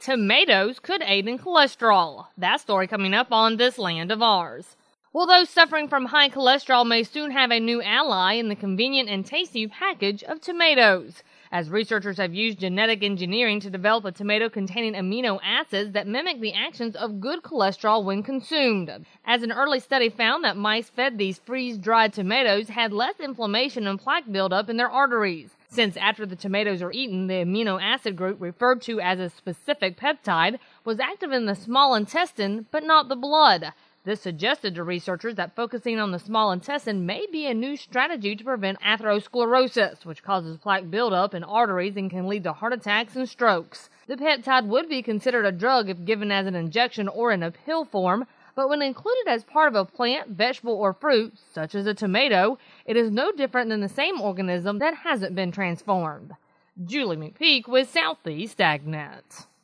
tomatoes could aid in cholesterol. That story coming up on This Land of Ours. Well, those suffering from high cholesterol may soon have a new ally in the convenient and tasty package of tomatoes, as researchers have used genetic engineering to develop a tomato containing amino acids that mimic the actions of good cholesterol when consumed. As an early study found that mice fed these freeze-dried tomatoes had less inflammation and plaque buildup in their arteries, since after the tomatoes are eaten, the amino acid group referred to as a specific peptide was active in the small intestine but not the blood. This suggested to researchers that focusing on the small intestine may be a new strategy to prevent atherosclerosis, which causes plaque buildup in arteries and can lead to heart attacks and strokes. The peptide would be considered a drug if given as an injection or in a pill form, but when included as part of a plant, vegetable, or fruit, such as a tomato, it is no different than the same organism that hasn't been transformed. Julie McPeak with Southeast AgNet.